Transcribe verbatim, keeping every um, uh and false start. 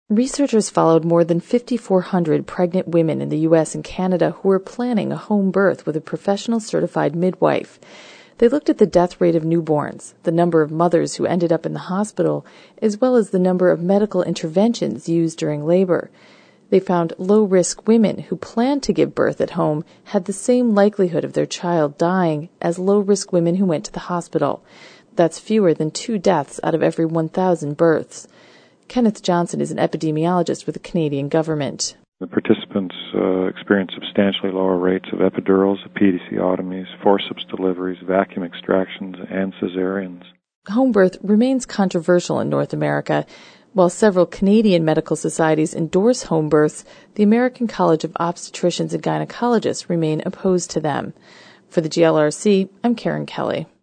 Researchers followed more than five thousand four hundred pregnant women in the U S and Canada who were planning a home birth with a professional certified midwife. They looked at the death rate of newborns, the number of mothers who ended up in the hospital, as well as the number of medical interventions used during labor. They found low-risk women who planned to give birth at home had the same likelihood of their child dying as low-risk women who went to the hospital. That's fewer than two deaths out of every one thousand births. Kenneth Johnson is an epidemiologist with the Canadian government. The participants uh, experienced substantially lower rates of epidurals, episiotomies, forceps deliveries, vacuum extractions, and cesareans. Home birth remains controversial in North America. While several Canadian medical societies endorse home births, the American College of Obstetricians and Gynecologists remain opposed to them. For the G L R C, I'm Karen Kelly.